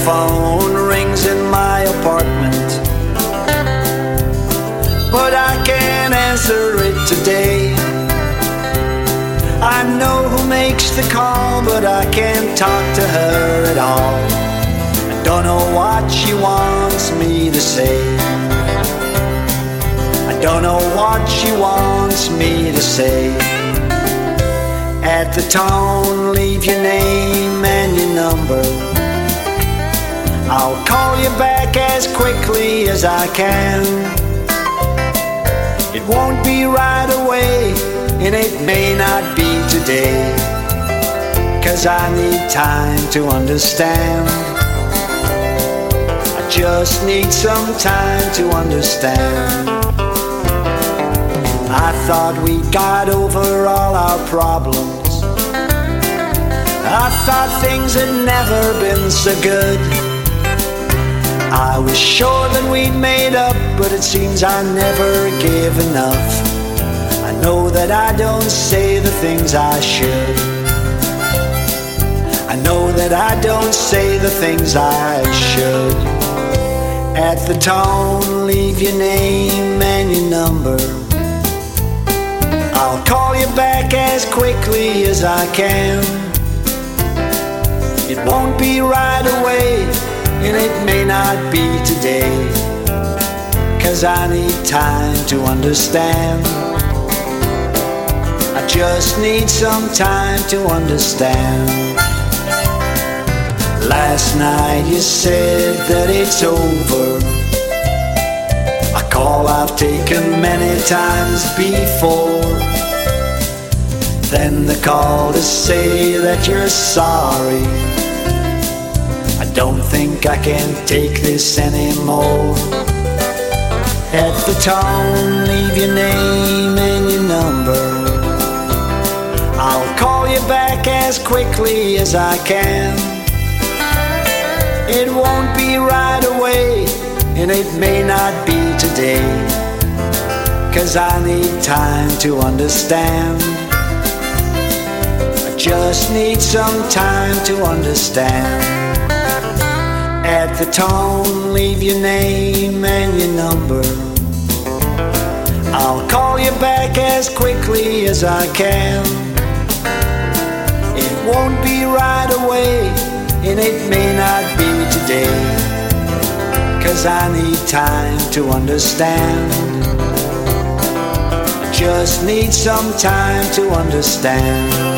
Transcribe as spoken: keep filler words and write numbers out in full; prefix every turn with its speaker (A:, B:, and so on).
A: phone rings in my apartment, but I can't answer it today. I know who makes the call, but I can't talk to her at all. I don't know what she wants me to say. I don't know what she wants me to say. At the tone, leave your name and your number. I'll call you back as quickly as I can. It won't be right away, and it may not be today, 'cause I need time to understand. I just need some time to understand. I thought we got over all our problems. I thought things had never been so good. I was sure that we'd made up, but it seems I never gave enough. I know that I don't say the things I should. I know that I don't say the things I should. At the tone, leave your name and your number. I'll call you back as quickly as I can. It won't be right away, and it may not be today, 'cause I need time to understand. I just need some time to understand. Last night you said that it's over, a call I've taken many times before. Then the call to say that you're sorry. I don't think I can take this anymore. At the tone, leave your name and your number. I'll call you back as quickly as I can. It won't be right away, and it may not be today, 'cause I need time to understand. I just need some time to understand. At the tone, leave your name and your number. I'll call you back as quickly as I can. It won't be right away, and it may not be today, 'cause I need time to understand. I just need some time to understand.